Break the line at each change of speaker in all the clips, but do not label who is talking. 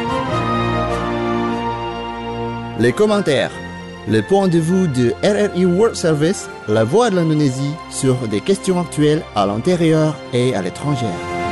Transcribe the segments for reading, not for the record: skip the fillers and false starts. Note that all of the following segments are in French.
Les commentaires. Le point de vue de RRI World Service, la voix de l'Indonésie sur des questions actuelles à l'intérieur et à l'étranger.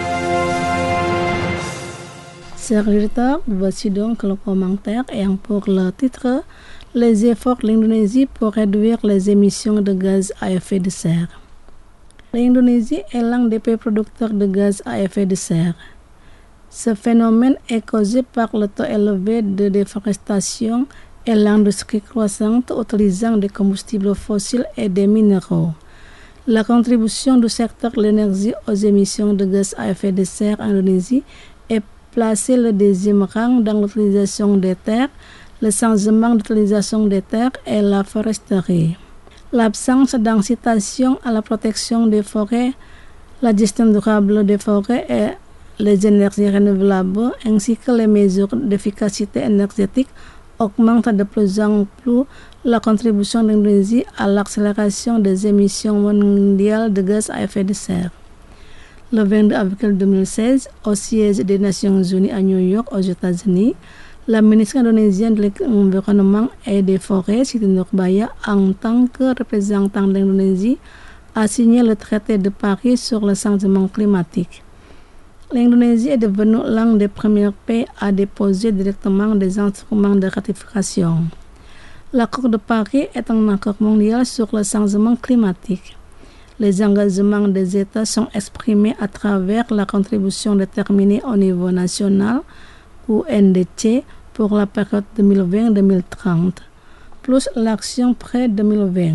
Chers auditeurs, voici donc le commentaire ayant pour le titre « Les efforts de l'Indonésie pour réduire les émissions de gaz à effet de serre ». L'Indonésie est l'un des pays producteurs de gaz à effet de serre. Ce phénomène est causé par le taux élevé de déforestation et l'industrie croissante utilisant des combustibles fossiles et des minéraux. La contribution du secteur de l'énergie aux émissions de gaz à effet de serre en Indonésie est placée le deuxième rang dans l'utilisation des terres, le changement d'utilisation des terres et la foresterie. L'absence d'incitation à la protection des forêts, la gestion durable des forêts et les énergies renouvelables ainsi que les mesures d'efficacité énergétique augmente de plus en plus la contribution de l'Indonésie à l'accélération des émissions mondiales de gaz à effet de serre. Le 22 avril 2016, au siège des Nations Unies à New York, aux États-Unis, la ministre indonésienne de l'Environnement et des Forêts, Siti Nurbaya, en tant que représentant de l'Indonésie, a signé le traité de Paris sur le changement climatique. L'Indonésie est devenue l'un des premiers pays à déposer directement des instruments de ratification. L'accord de Paris est un accord mondial sur le changement climatique. Les engagements des États sont exprimés à travers la contribution déterminée au niveau national ou NDC pour la période 2020-2030, plus l'action près 2020.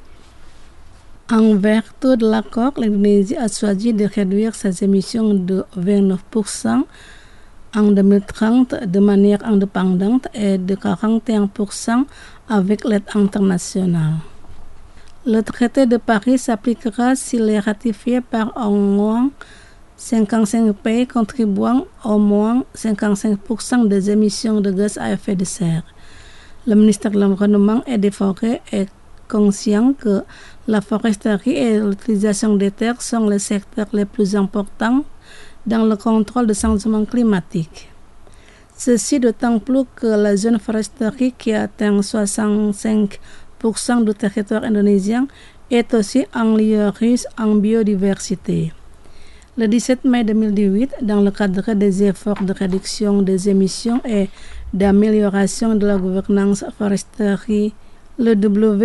En vertu de l'accord, l'Indonésie a choisi de réduire ses émissions de 29% en 2030 de manière indépendante et de 41% avec l'aide internationale. Le traité de Paris s'appliquera s'il est ratifié par au moins 55 pays contribuant au moins 55% des émissions de gaz à effet de serre. Le ministère de l'Environnement et des Forêts est conscient que la foresterie et l'utilisation des terres sont les secteurs les plus importants dans le contrôle du changement climatique. Ceci d'autant plus que la zone foresterie qui atteint 65% du territoire indonésien est aussi un lieu riche en biodiversité. Le 17 mai 2018, dans le cadre des efforts de réduction des émissions et d'amélioration de la gouvernance foresterie, le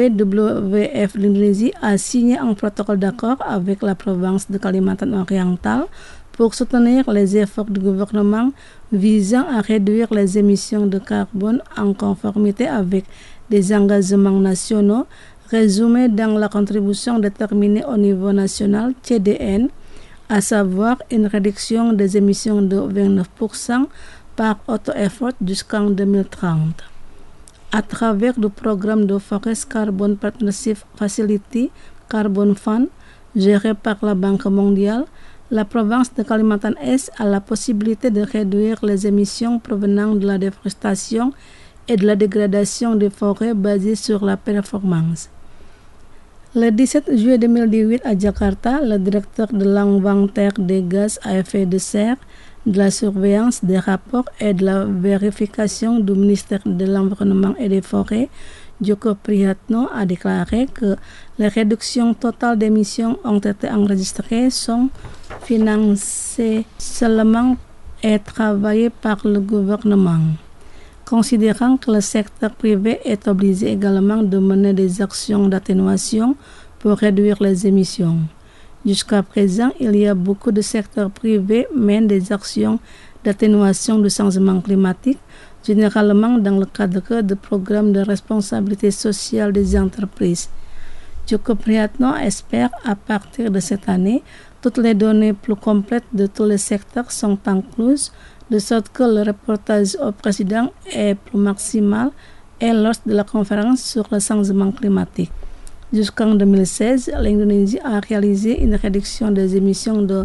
WWF de l'Indonésie a signé un protocole d'accord avec la province de Kalimantan Oriental pour soutenir les efforts du gouvernement visant à réduire les émissions de carbone en conformité avec des engagements nationaux résumés dans la contribution déterminée au niveau national CDN, à savoir une réduction des émissions de 29% par auto-effort jusqu'en 2030. À travers le programme de Forest Carbon Partnership Facility Carbon Fund, géré par la Banque mondiale, la province de Kalimantan Est a la possibilité de réduire les émissions provenant de la déforestation et de la dégradation des forêts basées sur la performance. Le 17 juillet 2018 à Jakarta, le directeur de l'inventaire des gaz à effet de serre, de la surveillance des rapports et de la vérification du ministère de l'Environnement et des Forêts, Joko Prihatno, a déclaré que les réductions totales d'émissions ont été enregistrées, sont financées seulement et travaillées par le gouvernement. Considérant que le secteur privé est obligé également de mener des actions d'atténuation pour réduire les émissions. Jusqu'à présent, il y a beaucoup de secteurs privés mènent des actions d'atténuation du changement climatique, généralement dans le cadre de programmes de responsabilité sociale des entreprises. Joko Prihatno espère à partir de cette année, toutes les données plus complètes de tous les secteurs sont incluses, de sorte que le reportage au président est plus maximal et lors de la conférence sur le changement climatique. Jusqu'en 2016, l'Indonésie a réalisé une réduction des émissions de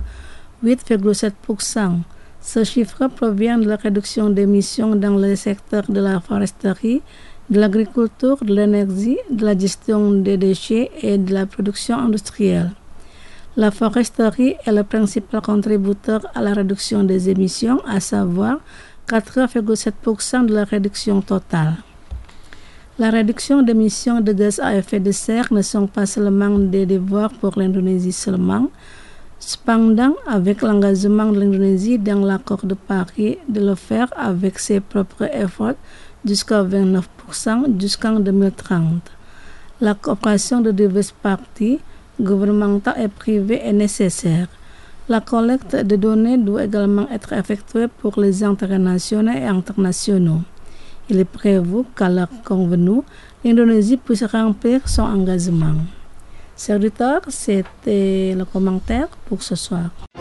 8,7%. Ce chiffre provient de la réduction d'émissions dans les secteurs de la foresterie, de l'agriculture, de l'énergie, de la gestion des déchets et de la production industrielle. La foresterie est le principal contributeur à la réduction des émissions, à savoir 4,7% de la réduction totale. La réduction d'émissions de gaz à effet de serre ne sont pas seulement des devoirs pour l'Indonésie seulement. Cependant, avec l'engagement de l'Indonésie dans l'accord de Paris de le faire avec ses propres efforts jusqu'à 29% jusqu'en 2030. La coopération de diverses parties, gouvernementales et privées, est nécessaire. La collecte de données doit également être effectuée pour les intérêts nationaux et internationaux. Il est prévu qu'à l'heure convenue, l'Indonésie puisse remplir son engagement. Chers auditeurs, c'était le commentaire pour ce soir.